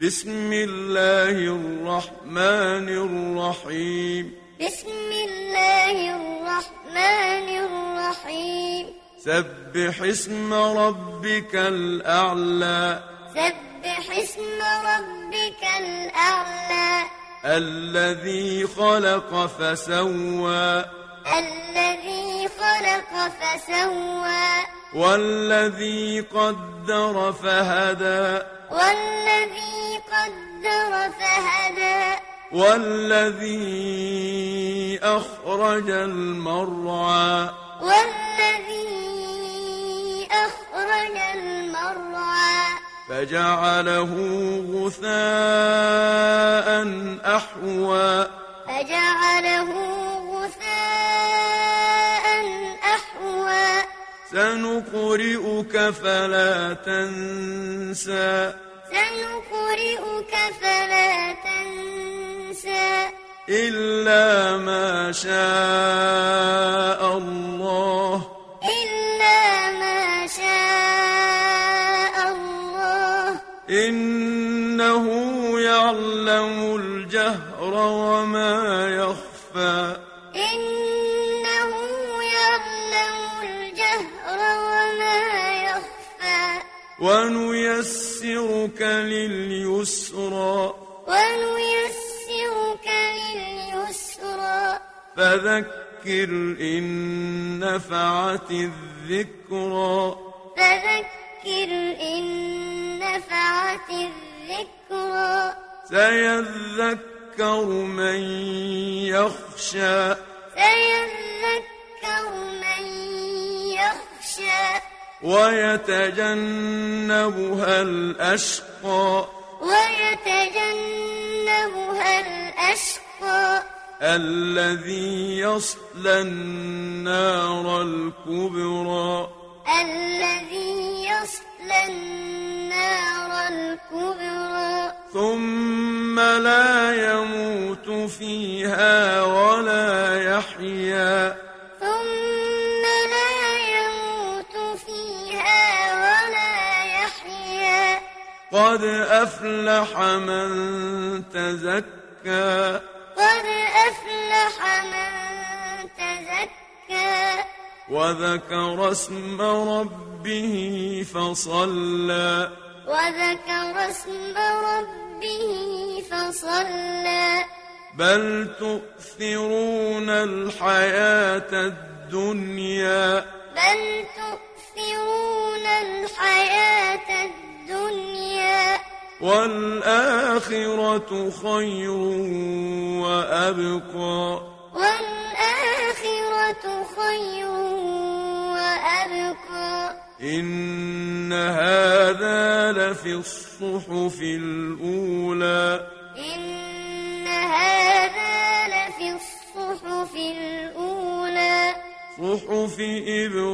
بسم الله الرحمن الرحيم. بسم الله الرحمن الرحيم. سبح اسم ربك الأعلى. سبح اسم ربك الأعلى. الذي خلق فسوى. الذي خلق فسوى. والذي قدر فهدى. والذي قدر فهدى. والذي أخرج المرعى. والذي أخرج المرعى. فجعله غثاء أحوى. فجعله غثاء أحوى. سنقرئك فلا تنسى. سنقرئك فلا تنسى. إلا ما شاء الله. إلا ما شاء الله. إنه يعلم الجهر وما يخفى. إنه يعلم الجهر وما يخفى. ونيسرك لليسرى. ونيسرك لليسرى. فذكر إن نفعت الذكرى. فذكر إن نفعت الذكرى. سيذكر من يخشى. سيذكر من يخشى. ويتجنبها الأشقى. ويتجنبها الأشقى. الذي يصلى النار الكبرى. الذي يصلى النار الكبرى. ثم لا يموت فيها ولا يحيا. ثم لا يموت فيها ولا يحيا. قد أفلح من تزكى. قد أفلح من تزكى. وذكر اسم ربه فصلى. وذكر اسم ربه فصلى. بل تؤثرون الحياة الدنيا. بل تؤثرون الحياة الدنيا. والآخرة خير وأبقى. والآخرة خير وأبقى. إن هذا لفي الصحف الأولى. إن هذا لفي الصحف الأولى. صحف إبراهيم